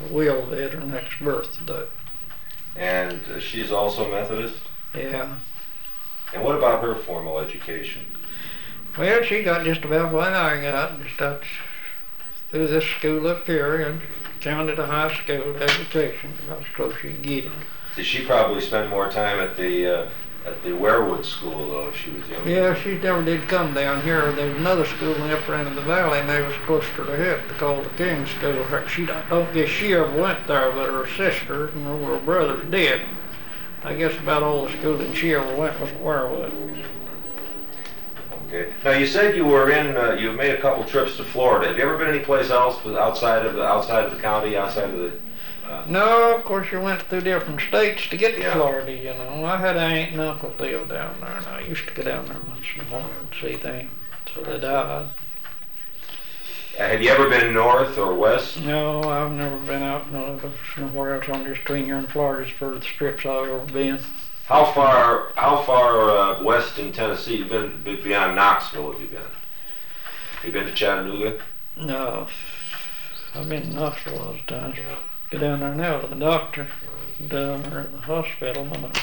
will be at her next birthday. And she's also Methodist? Yeah. And what about her formal education? Well, she got just about what I got, just out through this school up here and counted a high school education, about as close as you can get it. Did she probably spend more time at the Werewood School, though, if she was younger? Yeah, she never did come down here. There was another school in the upper end of the valley, and they was closer to hip, called the King School. She don't guess she ever went there, but her sister and her brothers did. I guess about all the schooling she ever went was Werewood. Okay. Now you said you were you made a couple trips to Florida. Have you ever been anyplace else outside of the county, outside of the? No, of course you went through different states to get to Yeah. Florida. You know, I had an aunt and uncle live down there, and I used to go down there once in a while and see them till they died. Have you ever been north or west? No, I've never been out nowhere else on just between here and Florida for the strips I've ever been. How far west in Tennessee you been beyond Knoxville? Have you been? You been to Chattanooga? No, I've been in Knoxville a lot of times. Go down there now to the doctor, down there at the hospital,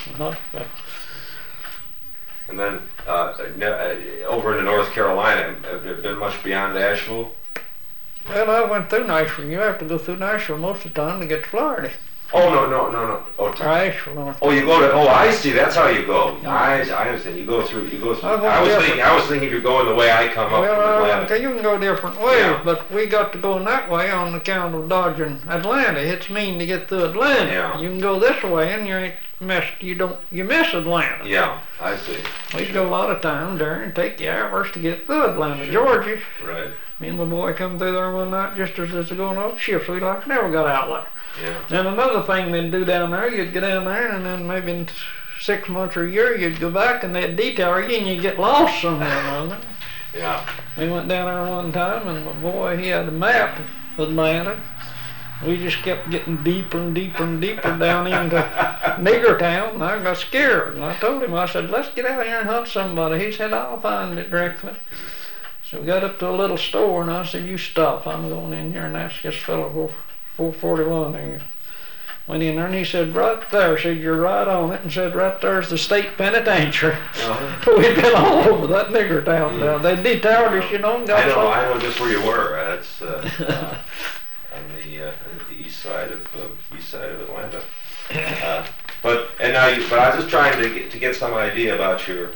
And then over into North Carolina, have you been much beyond Asheville? Well, I went through Nashville. You have to go through Nashville most of the time to get to Florida. Oh, no. Or Asheville, North Oh, you go to, I see, that's how you go. Yeah. I understand, you go through. I was thinking you're going the way I come up from Atlanta. Okay, you can go different ways, Yeah. but we got to go that way on account of dodging Atlanta. It's mean to get through Atlanta. Yeah. You can go this way and you miss Atlanta. Yeah, I see. We go a lot of time there and take the hours to get through Atlanta, Sure. Georgia. Right, Me and my boy come through there one night just as it's going off shifts. We like never got out there. yeah. And another thing they'd do down there, you'd go down there and then maybe in 6 months or a year you'd go back and they'd detail you and you'd get lost somewhere on there. Yeah. We went down there one time and my boy, he had a map of Atlanta. We just kept getting deeper and deeper and deeper down into Nigger Town, and I got scared. And I told him, I said, let's get out here and hunt somebody. He said, I'll find it directly. So we got up to a little store, and I said, you stop. I'm going in here and ask this fellow 441. And went in there, and he said, right there. Said, you're right on it. And said, right there's the state penitentiary. Uh-huh. We'd been all over that Nigger Town down. They detailed us, you know, and got I know just where you were. That's on the east side of Atlanta. But I was just trying to get some idea about your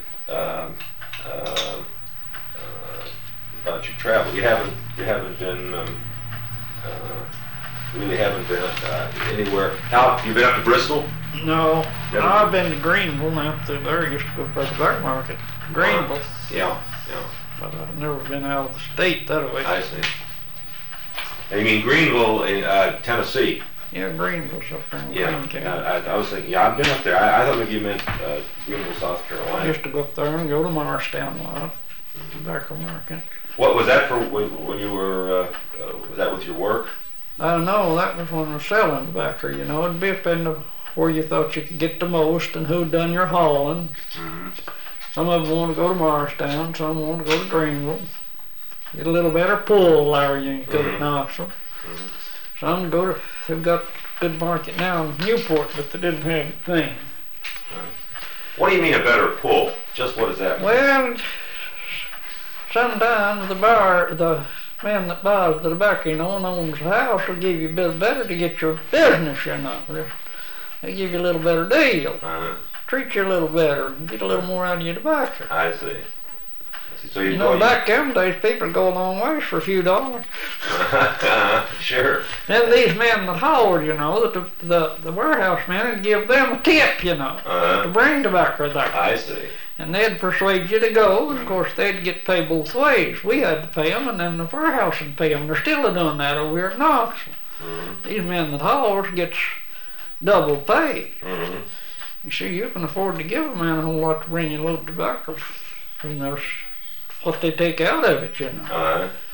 travel. You haven't been really haven't been anywhere. Now you've been up to Bristol? No, Never. I've been to Greenville now through there. I used to go for the black market. Greenville. Yeah. But I've never been out of the state that way. I see. You mean Greenville in Tennessee? Yeah, Greenville's up there in Yeah. Greene County. I was thinking, I've been up there. I thought maybe you meant Greenville, South I Carolina. used to go up there and go to Morristown a lot. Tobacco market. What was that for when you were, was that with your work? I don't know, that was when I was selling tobacco, you know. It'd be depending on where you thought you could get the most and who done your hauling. Mm-hmm. Some of them want to go to Morristown, some want to go to Greenville. Get a little better pull there than you could at Knoxville. Mm-hmm. Some go to, they've got good market now in Newport, but they didn't have a thing. What do you mean a better pull? Just what does that mean? Well, sometimes the man that buys the tobacco, you know, and owns the house will give you a bit better to get your business, you know. They give you a little better deal. Uh-huh. Treat you a little better and get a little more out of your tobacco. I see. So You know, back them days, people go a long ways for a few dollars. Sure. Then these men that hauled, you know, the warehouse men would give them a tip, you know, to bring tobacco there. I see. And they'd persuade you to go, and of course they'd get paid both ways. We had to pay them, and then the warehouse would pay them. They're still doing that over here at Knoxville. Mm-hmm. These men that hauls gets double pay. Mm-hmm. You see, you can afford to give a man a whole lot to bring you a load of tobacco from what they take out of it, you know. Uh-huh.